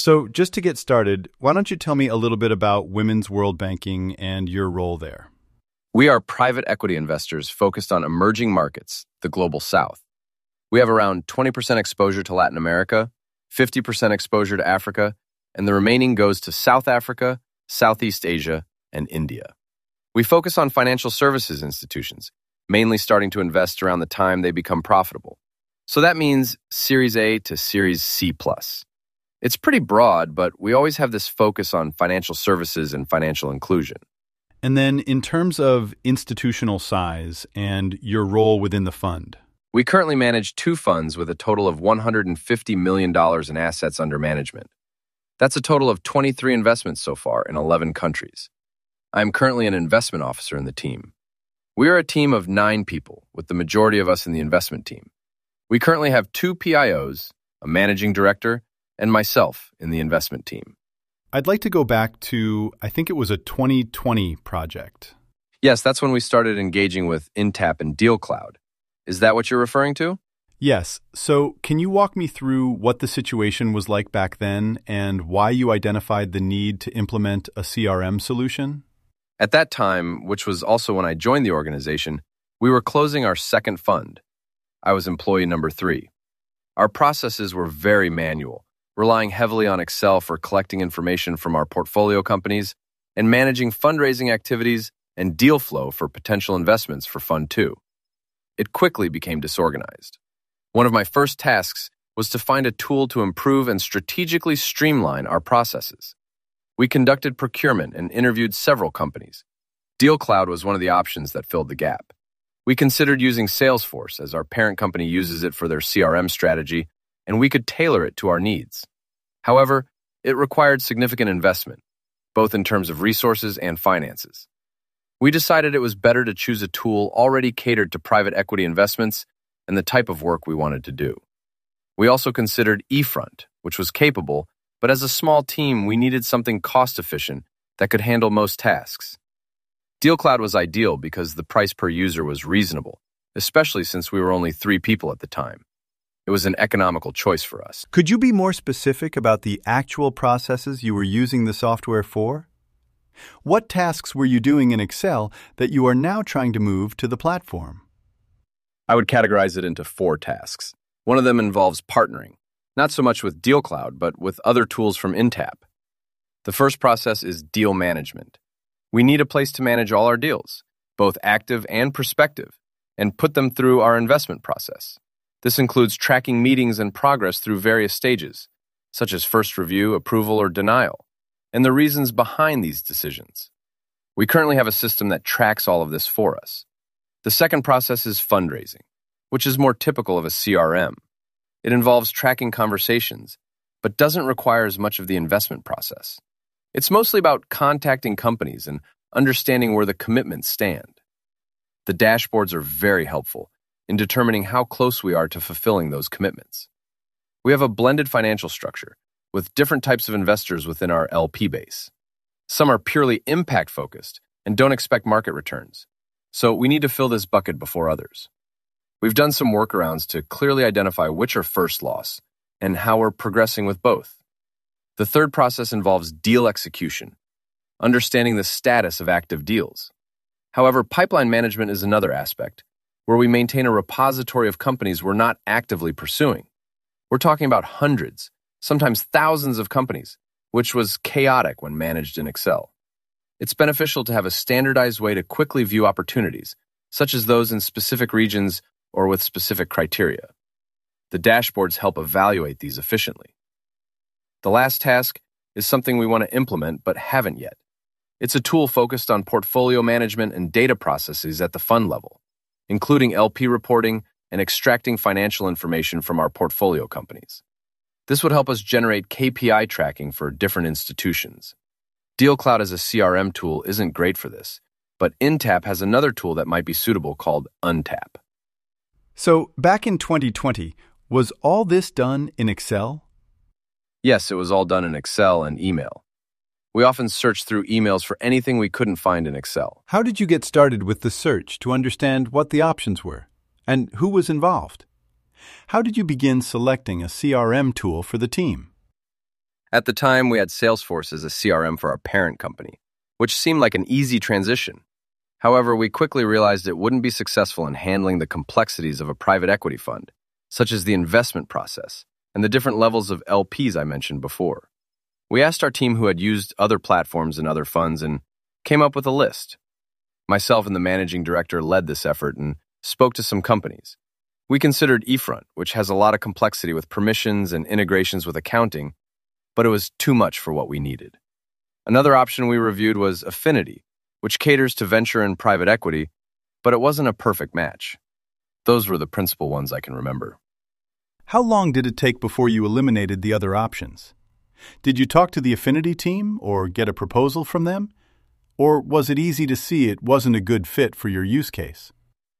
So, just to get started, why don't you tell me a little bit about Women's World Banking and your role there? We are private equity investors focused on emerging markets, the Global South. We have around 20% exposure to Latin America, 50% exposure to Africa, and the remaining goes to South Africa, Southeast Asia, and India. We focus on financial services institutions, mainly starting to invest around the time they become profitable. So that means Series A to Series C+. It's pretty broad, but we always have this focus on financial services and financial inclusion. And then in terms of institutional size and your role within the fund? We currently manage 2 funds with a total of $150 million in assets under management. That's a total of 23 investments so far in 11 countries. I am currently an investment officer in the team. We are a team of 9 people, with the majority of us in the investment team. We currently have 2 PIOs, a managing director, and myself in the investment team. I'd like to go back to, I think it was a 2020 project. Yes, that's when we started engaging with Intap and DealCloud. Is that what you're referring to? Yes. So can you walk me through what the situation was like back then and why you identified the need to implement a CRM solution? At that time, which was also when I joined the organization, we were closing our second fund. I was employee number 3. Our processes were very manual, relying heavily on Excel for collecting information from our portfolio companies and managing fundraising activities and deal flow for potential investments for Fund 2. It quickly became disorganized. One of my first tasks was to find a tool to improve and strategically streamline our processes. We conducted procurement and interviewed several companies. DealCloud was one of the options that filled the gap. We considered using Salesforce as our parent company uses it for their CRM strategy, and we could tailor it to our needs. However, it required significant investment, both in terms of resources and finances. We decided it was better to choose a tool already catered to private equity investments and the type of work we wanted to do. We also considered eFront, which was capable, but as a small team, we needed something cost-efficient that could handle most tasks. DealCloud was ideal because the price per user was reasonable, especially since we were only 3 people at the time. It was an economical choice for us. Could you be more specific about the actual processes you were using the software for? What tasks were you doing in Excel that you are now trying to move to the platform? I would categorize it into 4 tasks. One of them involves partnering, not so much with DealCloud, but with other tools from Intap. The first process is deal management. We need a place to manage all our deals, both active and prospective, and put them through our investment process. This includes tracking meetings and progress through various stages, such as first review, approval, or denial, and the reasons behind these decisions. We currently have a system that tracks all of this for us. The second process is fundraising, which is more typical of a CRM. It involves tracking conversations, but doesn't require as much of the investment process. It's mostly about contacting companies and understanding where the commitments stand. The dashboards are very helpful in determining how close we are to fulfilling those commitments. We have a blended financial structure with different types of investors within our LP base. Some are purely impact-focused and don't expect market returns, so we need to fill this bucket before others. We've done some workarounds to clearly identify which are first loss and how we're progressing with both. The third process involves deal execution, understanding the status of active deals. However, pipeline management is another aspect, where we maintain a repository of companies we're not actively pursuing. We're talking about hundreds, sometimes thousands of companies, which was chaotic when managed in Excel. It's beneficial to have a standardized way to quickly view opportunities, such as those in specific regions or with specific criteria. The dashboards help evaluate these efficiently. The last task is something we want to implement but haven't yet. It's a tool focused on portfolio management and data processes at the fund level, including LP reporting and extracting financial information from our portfolio companies. This would help us generate KPI tracking for different institutions. DealCloud as a CRM tool isn't great for this, but Intap has another tool that might be suitable called Untap. So, back in 2020, was all this done in Excel? Yes, it was all done in Excel and email. We often searched through emails for anything we couldn't find in Excel. How did you get started with the search to understand what the options were and who was involved? How did you begin selecting a CRM tool for the team? At the time, we had Salesforce as a CRM for our parent company, which seemed like an easy transition. However, we quickly realized it wouldn't be successful in handling the complexities of a private equity fund, such as the investment process and the different levels of LPs I mentioned before. We asked our team who had used other platforms and other funds and came up with a list. Myself and the managing director led this effort and spoke to some companies. We considered eFront, which has a lot of complexity with permissions and integrations with accounting, but it was too much for what we needed. Another option we reviewed was Affinity, which caters to venture and private equity, but it wasn't a perfect match. Those were the principal ones I can remember. How long did it take before you eliminated the other options? Did you talk to the Affinity team or get a proposal from them? Or was it easy to see it wasn't a good fit for your use case?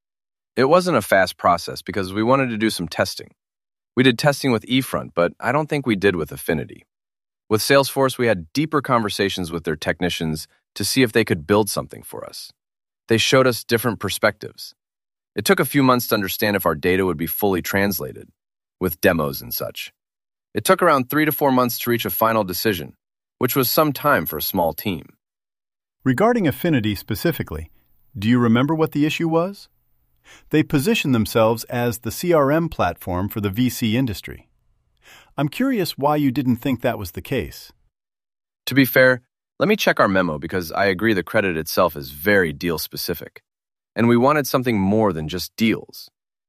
It wasn't a fast process because we wanted to do some testing. We did testing with eFront, but I don't think we did with Affinity. With Salesforce, we had deeper conversations with their technicians to see if they could build something for us. They showed us different perspectives. It took a few months to understand if our data would be fully translated, with demos and such. It took around 3 to 4 months to reach a final decision, which was some time for a small team. Regarding Affinity specifically, do you remember what the issue was? They position themselves as the CRM platform for the VC industry. I'm curious why you didn't think that was the case. To be fair, let me check our memo because I agree the credit itself is very deal-specific, and we wanted something more than just deals.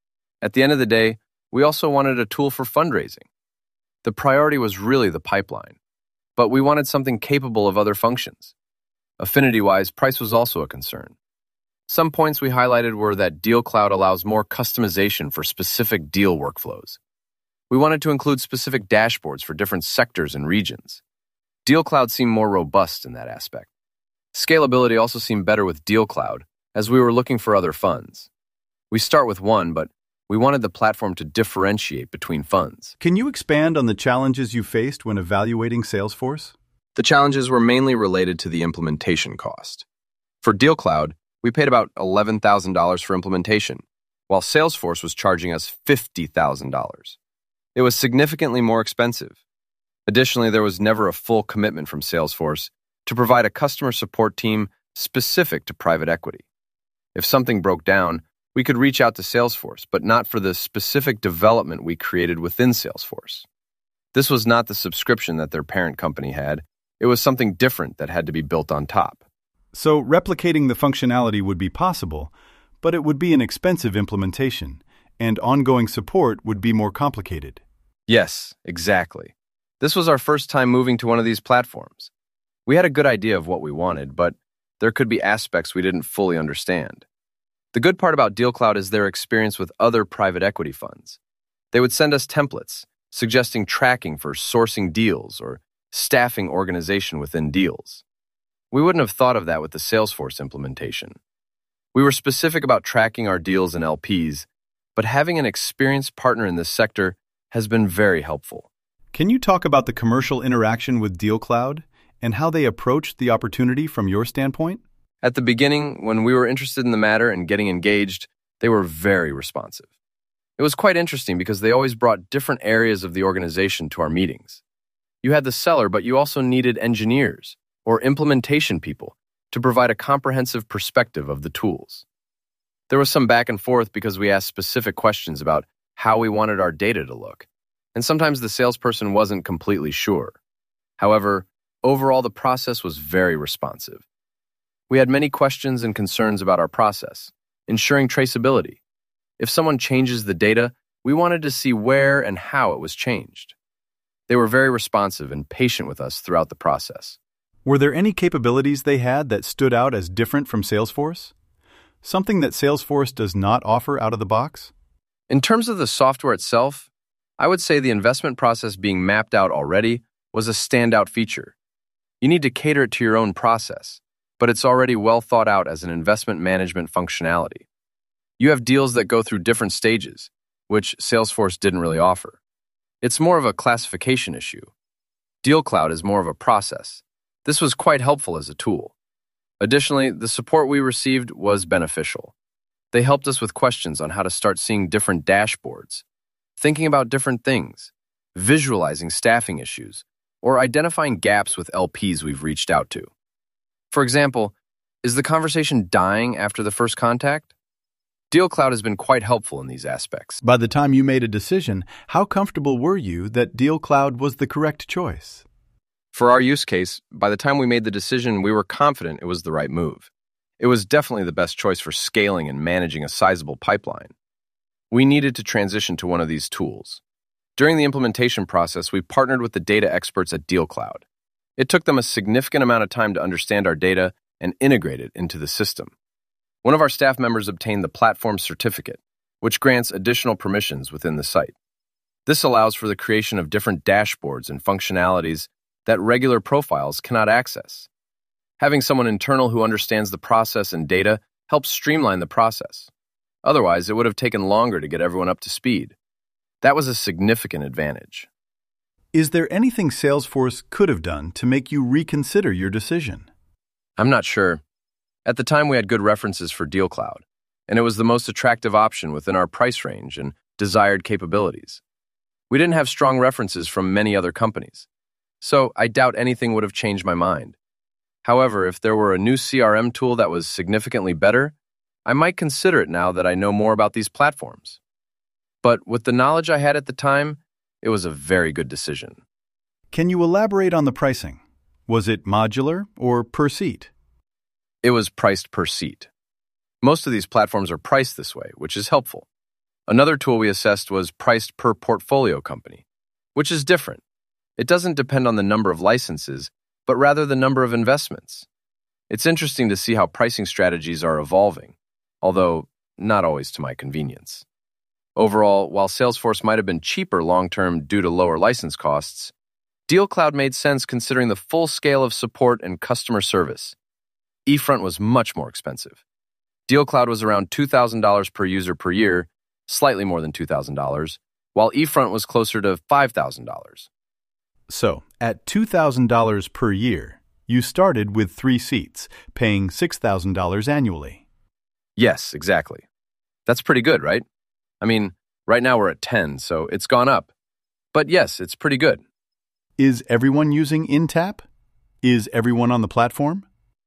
At the end of the day, we also wanted a tool for fundraising. The priority was really the pipeline, but we wanted something capable of other functions. Affinity-wise, price was also a concern. Some points we highlighted were that DealCloud allows more customization for specific deal workflows. We wanted to include specific dashboards for different sectors and regions. DealCloud seemed more robust in that aspect. Scalability also seemed better with DealCloud, as we were looking for other funds. We start with one, but we wanted the platform to differentiate between funds. Can you expand on the challenges you faced when evaluating Salesforce? The challenges were mainly related to the implementation cost. For DealCloud, we paid about $11,000 for implementation, while Salesforce was charging us $50,000. It was significantly more expensive. Additionally, there was never a full commitment from Salesforce to provide a customer support team specific to private equity. If something broke down, we could reach out to Salesforce, but not for the specific development we created within Salesforce. This was not the subscription that their parent company had. It was something different that had to be built on top. So replicating the functionality would be possible, but it would be an expensive implementation, and ongoing support would be more complicated. Yes, exactly. This was our first time moving to one of these platforms. We had a good idea of what we wanted, but there could be aspects we didn't fully understand. The good part about DealCloud is their experience with other private equity funds. They would send us templates, suggesting tracking for sourcing deals or staffing organization within deals. We wouldn't have thought of that with the Salesforce implementation. We were specific about tracking our deals and LPs, but having an experienced partner in this sector has been very helpful. Can you talk about the commercial interaction with DealCloud and how they approached the opportunity from your standpoint? At the beginning, when we were interested in the matter and getting engaged, they were very responsive. It was quite interesting because they always brought different areas of the organization to our meetings. You had the seller, but you also needed engineers or implementation people to provide a comprehensive perspective of the tools. There was some back and forth because we asked specific questions about how we wanted our data to look, and sometimes the salesperson wasn't completely sure. However, overall the process was very responsive. We had many questions and concerns about our process, ensuring traceability. If someone changes the data, we wanted to see where and how it was changed. They were very responsive and patient with us throughout the process. Were there any capabilities they had that stood out as different from Salesforce? Something that Salesforce does not offer out of the box? In terms of the software itself, I would say the investment process being mapped out already was a standout feature. You need to cater it to your own process, but it's already well thought out as an investment management functionality. You have deals that go through different stages, which Salesforce didn't really offer. It's more of a classification issue. DealCloud is more of a process. This was quite helpful as a tool. Additionally, the support we received was beneficial. They helped us with questions on how to start seeing different dashboards, thinking about different things, visualizing staffing issues, or identifying gaps with LPs we've reached out to. For example, is the conversation dying after the first contact? DealCloud has been quite helpful in these aspects. By the time you made a decision, how comfortable were you that DealCloud was the correct choice? For our use case, by the time we made the decision, we were confident it was the right move. It was definitely the best choice for scaling and managing a sizable pipeline. We needed to transition to one of these tools. During the implementation process, we partnered with the data experts at DealCloud. It took them a significant amount of time to understand our data and integrate it into the system. One of our staff members obtained the platform certificate, which grants additional permissions within the site. This allows for the creation of different dashboards and functionalities that regular profiles cannot access. Having someone internal who understands the process and data helps streamline the process. Otherwise, it would have taken longer to get everyone up to speed. That was a significant advantage. Is there anything Salesforce could have done to make you reconsider your decision? I'm not sure. At the time, we had good references for DealCloud, and it was the most attractive option within our price range and desired capabilities. We didn't have strong references from many other companies, so I doubt anything would have changed my mind. However, if there were a new CRM tool that was significantly better, I might consider it now that I know more about these platforms. But with the knowledge I had at the time, it was a very good decision. Can you elaborate on the pricing? Was it modular or per seat? It was priced per seat. Most of these platforms are priced this way, which is helpful. Another tool we assessed was priced per portfolio company, which is different. It doesn't depend on the number of licenses, but rather the number of investments. It's interesting to see how pricing strategies are evolving, although not always to my convenience. Overall, while Salesforce might have been cheaper long-term due to lower license costs, DealCloud made sense considering the full scale of support and customer service. eFront was much more expensive. DealCloud was around $2,000 per user per year, slightly more than $2,000, while eFront was closer to $5,000. So, at $2,000 per year, you started with 3 seats, paying $6,000 annually. Yes, exactly. That's pretty good, right? I mean, right now we're at 10, so it's gone up. But yes, it's pretty good. Is everyone using Intap? Is everyone on the platform?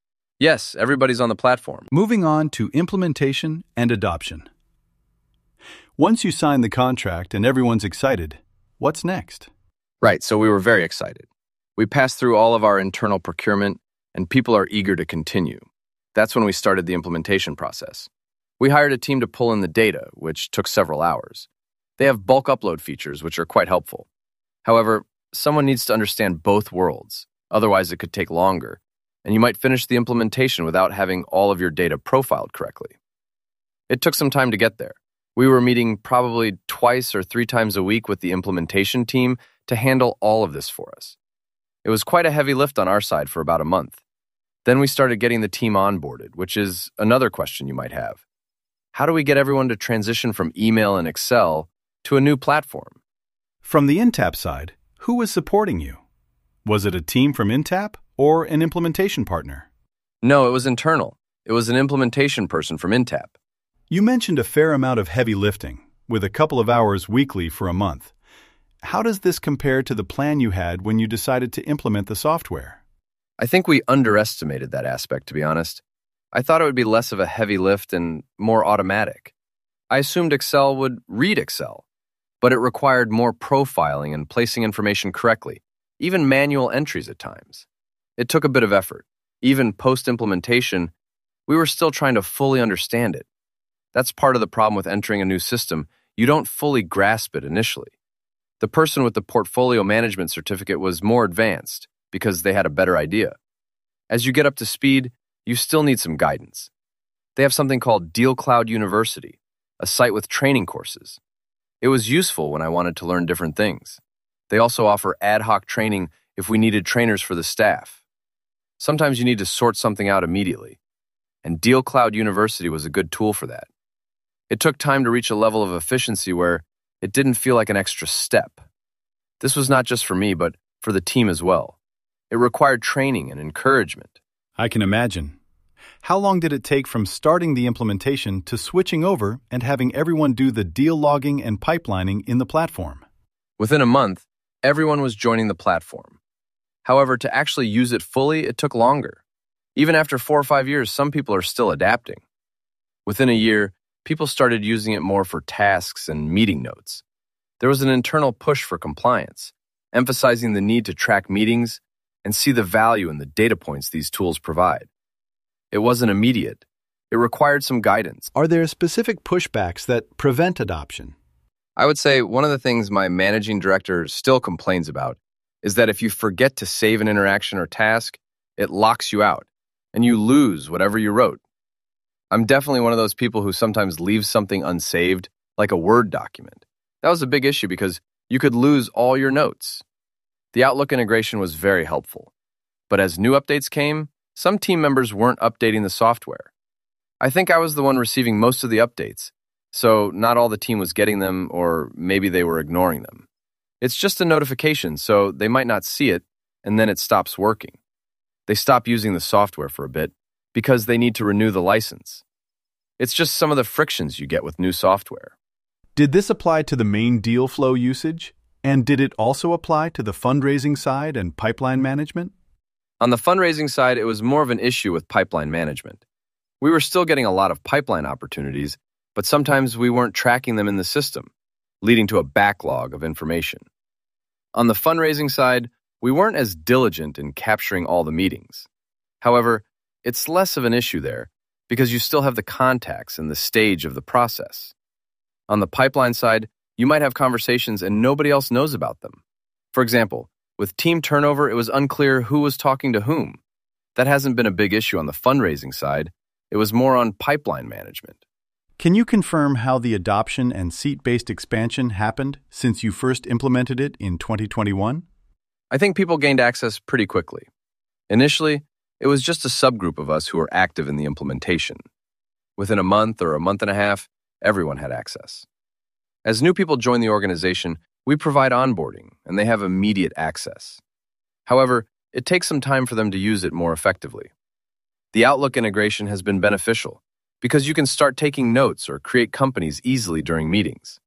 Yes, everybody's on the platform. Moving on to implementation and adoption. Once you sign the contract and everyone's excited, what's next? Right, so we were very excited. We passed through all of our internal procurement, and people are eager to continue. That's when we started the implementation process. We hired a team to pull in the data, which took several hours. They have bulk upload features, which are quite helpful. However, someone needs to understand both worlds, otherwise it could take longer, and you might finish the implementation without having all of your data profiled correctly. It took some time to get there. We were meeting probably 2 or 3 times a week with the implementation team to handle all of this for us. It was quite a heavy lift on our side for about a month. Then we started getting the team onboarded, which is another question you might have. How do we get everyone to transition from email and Excel to a new platform? From the Intap side, who was supporting you? Was it a team from Intap or an implementation partner? No, it was internal. It was an implementation person from Intap. You mentioned a fair amount of heavy lifting, with a couple of hours weekly for a month. How does this compare to the plan you had when you decided to implement the software? I think we underestimated that aspect, to be honest. I thought it would be less of a heavy lift and more automatic. I assumed Excel would read Excel, but it required more profiling and placing information correctly, even manual entries at times. It took a bit of effort. Even post-implementation, we were still trying to fully understand it. That's part of the problem with entering a new system. You don't fully grasp it initially. The person with the portfolio management certificate was more advanced because they had a better idea. As you get up to speed, you still need some guidance. They have something called DealCloud University, a site with training courses. It was useful when I wanted to learn different things. They also offer ad hoc training if we needed trainers for the staff. Sometimes you need to sort something out immediately, and DealCloud University was a good tool for that. It took time to reach a level of efficiency where it didn't feel like an extra step. This was not just for me, but for the team as well. It required training and encouragement. I can imagine. How long did it take from starting the implementation to switching over and having everyone do the deal logging and pipelining in the platform? Within a month, everyone was joining the platform. However, to actually use it fully, it took longer. Even after 4 or 5 years, some people are still adapting. Within a year, people started using it more for tasks and meeting notes. There was an internal push for compliance, emphasizing the need to track meetings and see the value in the data points these tools provide. It wasn't immediate. It required some guidance. Are there specific pushbacks that prevent adoption? I would say one of the things my managing director still complains about is that if you forget to save an interaction or task, it locks you out, and you lose whatever you wrote. I'm definitely one of those people who sometimes leaves something unsaved, like a Word document. That was a big issue because you could lose all your notes. The Outlook integration was very helpful, but as new updates came, some team members weren't updating the software. I think I was the one receiving most of the updates, so not all the team was getting them, or maybe they were ignoring them. It's just a notification, so they might not see it, and then it stops working. They stop using the software for a bit because they need to renew the license. It's just some of the frictions you get with new software. Did this apply to the main deal flow usage? And did it also apply to the fundraising side and pipeline management? On the fundraising side, it was more of an issue with pipeline management. We were still getting a lot of pipeline opportunities, but sometimes we weren't tracking them in the system, leading to a backlog of information. On the fundraising side, we weren't as diligent in capturing all the meetings. However, it's less of an issue there because you still have the contacts and the stage of the process. On the pipeline side, you might have conversations and nobody else knows about them. For example, with team turnover, it was unclear who was talking to whom. That hasn't been a big issue on the fundraising side. It was more on pipeline management. Can you confirm how the adoption and seat-based expansion happened since you first implemented it in 2021? I think people gained access pretty quickly. Initially, it was just a subgroup of us who were active in the implementation. Within a month or a month and a half, everyone had access. As new people join the organization, we provide onboarding, and they have immediate access. However, it takes some time for them to use it more effectively. The Outlook integration has been beneficial because you can start taking notes or create companies easily during meetings.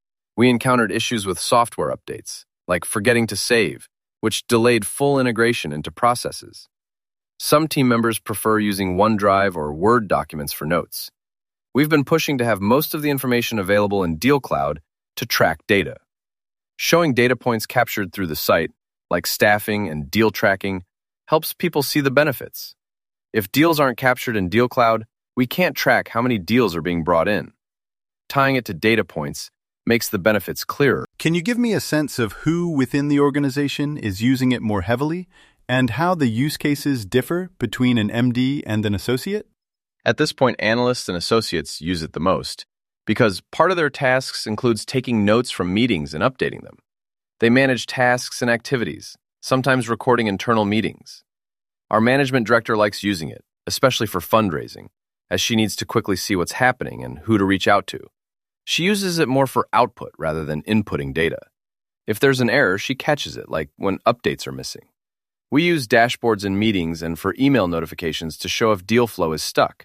We encountered issues with software updates, like forgetting to save, which delayed full integration into processes. Some team members prefer using OneDrive or Word documents for notes. We've been pushing to have most of the information available in DealCloud to track data. Showing data points captured through the site, like staffing and deal tracking, helps people see the benefits. If deals aren't captured in DealCloud, we can't track how many deals are being brought in. Tying it to data points makes the benefits clearer. Can you give me a sense of who within the organization is using it more heavily and how the use cases differ between an MD and an associate? At this point, analysts and associates use it the most because part of their tasks includes taking notes from meetings and updating them. They manage tasks and activities, sometimes recording internal meetings. Our management director likes using it, especially for fundraising, as she needs to quickly see what's happening and who to reach out to. She uses it more for output rather than inputting data. If there's an error, she catches it, like when updates are missing. We use dashboards in meetings and for email notifications to show if deal flow is stuck.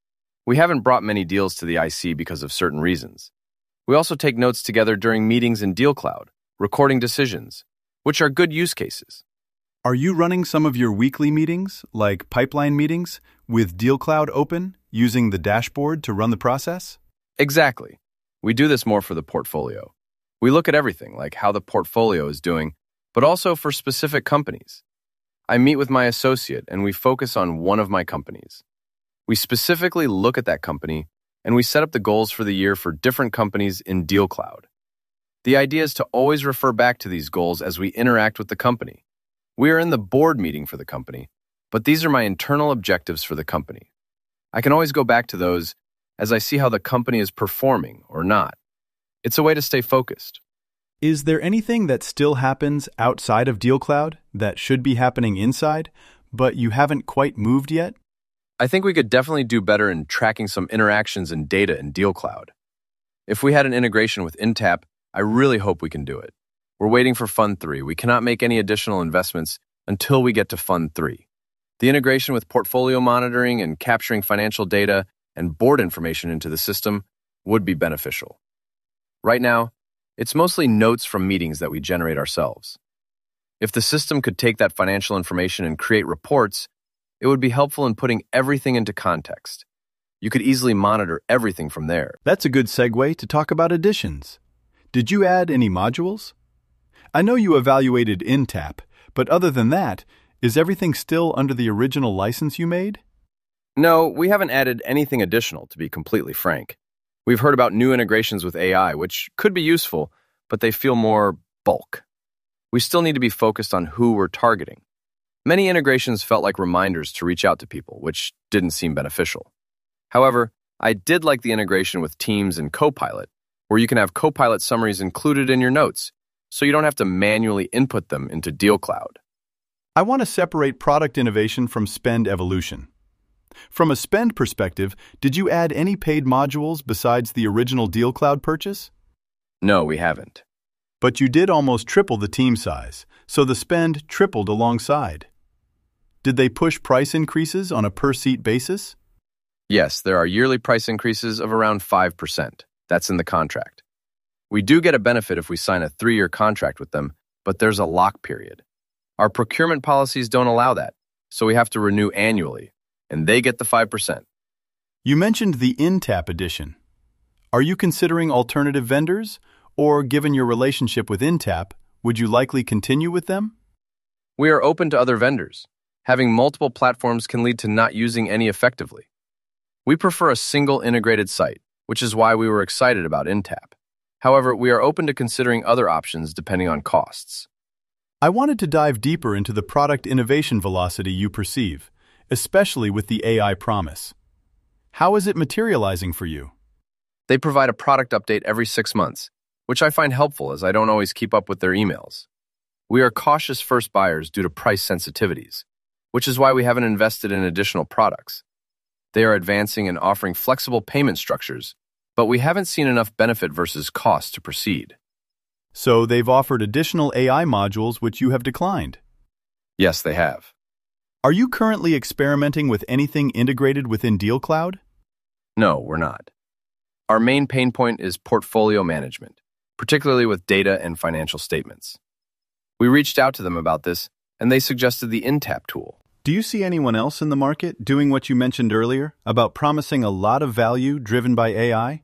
We haven't brought many deals to the IC because of certain reasons. We also take notes together during meetings in DealCloud, recording decisions, which are good use cases. Are you running some of your weekly meetings, like pipeline meetings, with DealCloud open, using the dashboard to run the process? Exactly. We do this more for the portfolio. We look at everything, like how the portfolio is doing, but also for specific companies. I meet with my associate and we focus on one of my companies. We specifically look at that company and we set up the goals for the year for different companies in DealCloud. The idea is to always refer back to these goals as we interact with the company. We are in the board meeting for the company, but these are my internal objectives for the company. I can always go back to those as I see how the company is performing or not. It's a way to stay focused. Is there anything that still happens outside of DealCloud that should be happening inside, but you haven't quite moved yet? I think we could definitely do better in tracking some interactions and data in DealCloud. If we had an integration with Intap, I really hope we can do it. We're waiting for Fund 3. We cannot make any additional investments until we get to Fund 3. The integration with portfolio monitoring and capturing financial data and board information into the system would be beneficial. Right now, it's mostly notes from meetings that we generate ourselves. If the system could take that financial information and create reports, it would be helpful in putting everything into context. You could easily monitor everything from there. That's a good segue to talk about additions. Did you add any modules? I know you evaluated Intap, but other than that, is everything still under the original license you made? No, we haven't added anything additional, to be completely frank. We've heard about new integrations with AI, which could be useful, but they feel more bulk. We still need to be focused on who we're targeting. Many integrations felt like reminders to reach out to people, which didn't seem beneficial. However, I did like the integration with Teams and Copilot, where you can have Copilot summaries included in your notes, so you don't have to manually input them into DealCloud. I want to separate product innovation from spend evolution. From a spend perspective, did you add any paid modules besides the original DealCloud purchase? No, we haven't. But you did almost triple the team size, so the spend tripled alongside. Did they push price increases on a per-seat basis? Yes, there are yearly price increases of around 5%. That's in the contract. We do get a benefit if we sign a 3-year contract with them, but there's a lock period. Our procurement policies don't allow that, so we have to renew annually, and they get the 5%. You mentioned the Intap edition. Are you considering alternative vendors, or given your relationship with Intap, would you likely continue with them? We are open to other vendors. Having multiple platforms can lead to not using any effectively. We prefer a single integrated site, which is why we were excited about Intap. However, we are open to considering other options depending on costs. I wanted to dive deeper into the product innovation velocity you perceive, especially with the AI promise. How is it materializing for you? They provide a product update every 6 months, which I find helpful as I don't always keep up with their emails. We are cautious first buyers due to price sensitivities, which is why we haven't invested in additional products. They are advancing and offering flexible payment structures, but we haven't seen enough benefit versus cost to proceed. So they've offered additional AI modules which you have declined? Yes, they have. Are you currently experimenting with anything integrated within DealCloud? No, we're not. Our main pain point is portfolio management, particularly with data and financial statements. We reached out to them about this, and they suggested the Intap tool. Do you see anyone else in the market doing what you mentioned earlier about promising a lot of value driven by AI?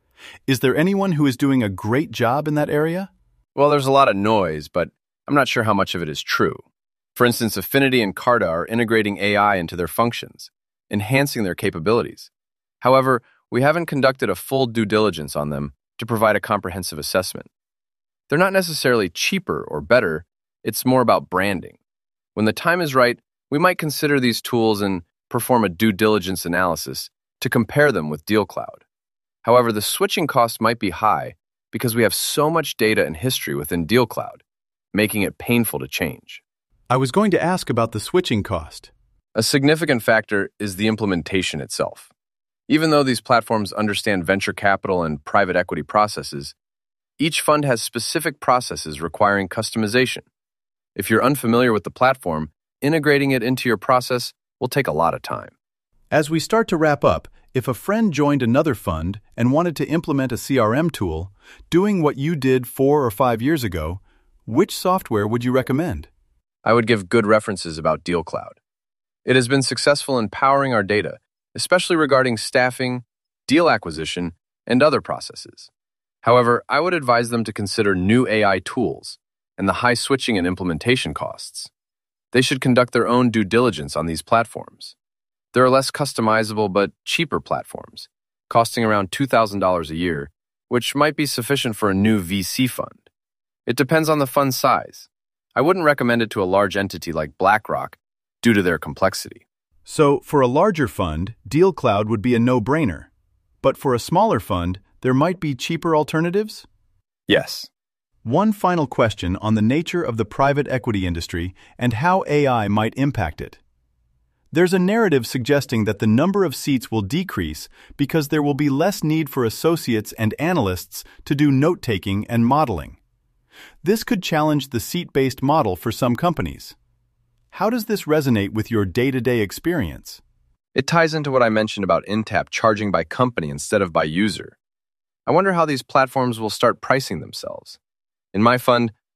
Is there anyone who is doing a great job in that area? Well, there's a lot of noise, but I'm not sure how much of it is true. For instance, Affinity and Carta are integrating AI into their functions, enhancing their capabilities. However, we haven't conducted a full due diligence on them to provide a comprehensive assessment. They're not necessarily cheaper or better, it's more about branding. When the time is right, we might consider these tools and perform a due diligence analysis to compare them with DealCloud. However, the switching cost might be high because we have so much data and history within DealCloud, making it painful to change. I was going to ask about the switching cost. A significant factor is the implementation itself. Even though these platforms understand venture capital and private equity processes, each fund has specific processes requiring customization. If you're unfamiliar with the platform, integrating it into your process will take a lot of time. As we start to wrap up, if a friend joined another fund and wanted to implement a CRM tool, doing what you did 4 or 5 years ago, which software would you recommend? I would give good references about DealCloud. It has been successful in powering our data, especially regarding staffing, deal acquisition, and other processes. However, I would advise them to consider new AI tools and the high switching and implementation costs. They should conduct their own due diligence on these platforms. There are less customizable but cheaper platforms, costing around $2,000 a year, which might be sufficient for a new VC fund. It depends on the fund size. I wouldn't recommend it to a large entity like BlackRock due to their complexity. So, for a larger fund, DealCloud would be a no-brainer. But for a smaller fund, there might be cheaper alternatives? Yes. One final question on the nature of the private equity industry and how AI might impact it. There's a narrative suggesting that the number of seats will decrease because there will be less need for associates and analysts to do note-taking and modeling. This could challenge the seat-based model for some companies. How does this resonate with your day-to-day experience? It ties into what I mentioned about Intap charging by company instead of by user. I wonder how these platforms will start pricing themselves. In my fund,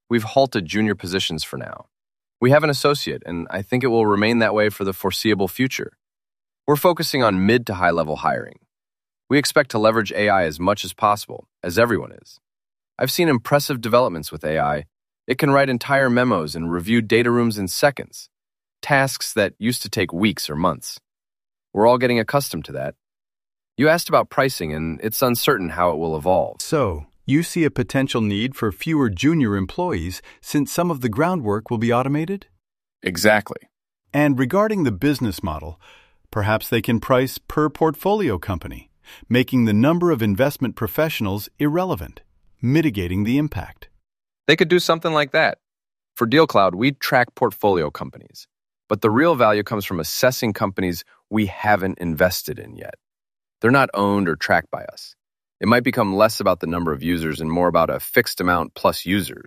we've halted junior positions for now. We have an associate, and I think it will remain that way for the foreseeable future. We're focusing on mid to high-level hiring. We expect to leverage AI as much as possible, as everyone is. I've seen impressive developments with AI. It can write entire memos and review data rooms in seconds, tasks that used to take weeks or months. We're all getting accustomed to that. You asked about pricing, and it's uncertain how it will evolve. So, you see a potential need for fewer junior employees since some of the groundwork will be automated? Exactly. And regarding the business model, perhaps they can price per portfolio company, making the number of investment professionals irrelevant, mitigating the impact. They could do something like that. For DealCloud, we track portfolio companies, but the real value comes from assessing companies we haven't invested in yet. They're not owned or tracked by us. It might become less about the number of users and more about a fixed amount plus users.